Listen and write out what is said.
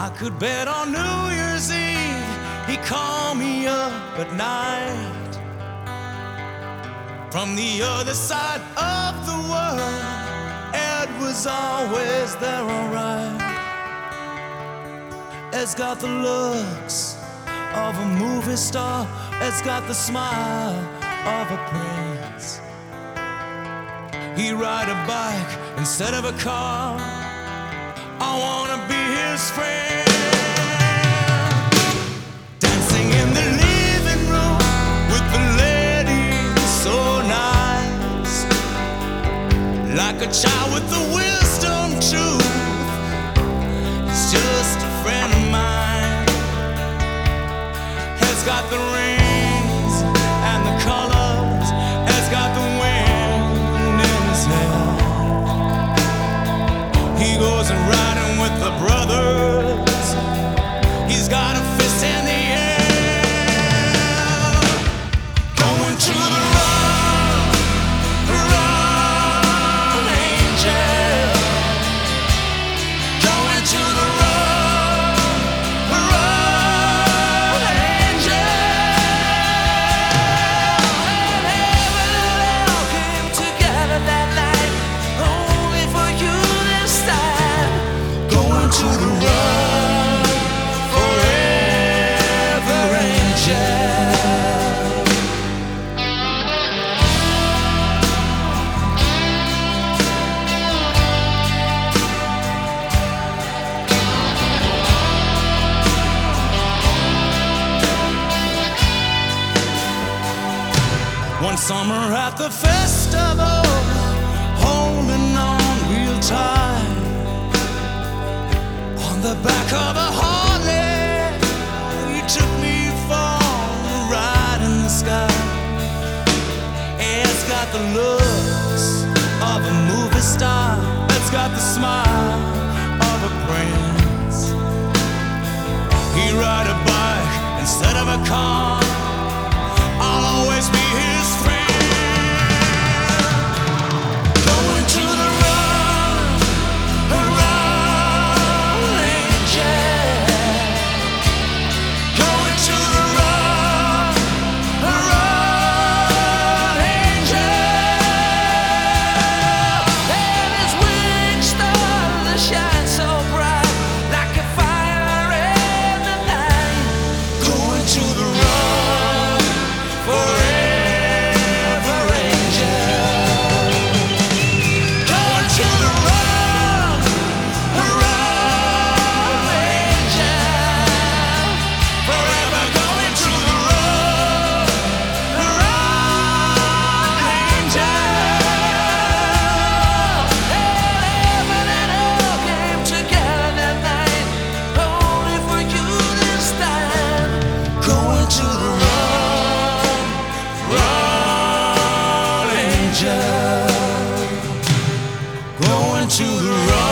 I could bet on New Year's Eve he'd call me up at night from the other side of the world. Ed was always there, alright. Ed's got the looks of a movie star. Ed's got the smile of a prince. He'd ride a bike instead of a car. I wanna be his friend. Dancing in the living room with the ladies, so nice. Like a child with the wisdom truth. He's just a friend of mine. He's got the rings and the colors. He's got the wind in his hair. He goes and riding with the brothers. He's got a fist in the air. Going to the run, run, angel. Going to the run, run, angel. And heaven and hell came together that night, only for you this time. Going to the run, forever, angel. One summer at the festival, holding on real tight on the back of a Harley, he took me for a ride in the sky. It's got the looks of a movie star. It's got the smile of a prince. He ride a bike instead of a car. I'll always be his friend. Going to the run, angel. Going to the run, angel. And his wings start to shine so bright, like a fire in the night. Going to the run, forever, angel. Going to the run, angel. Forever going to the run, angel. And heaven and hell came together that night, only for you this time. Going to the run, angel. Going to the run.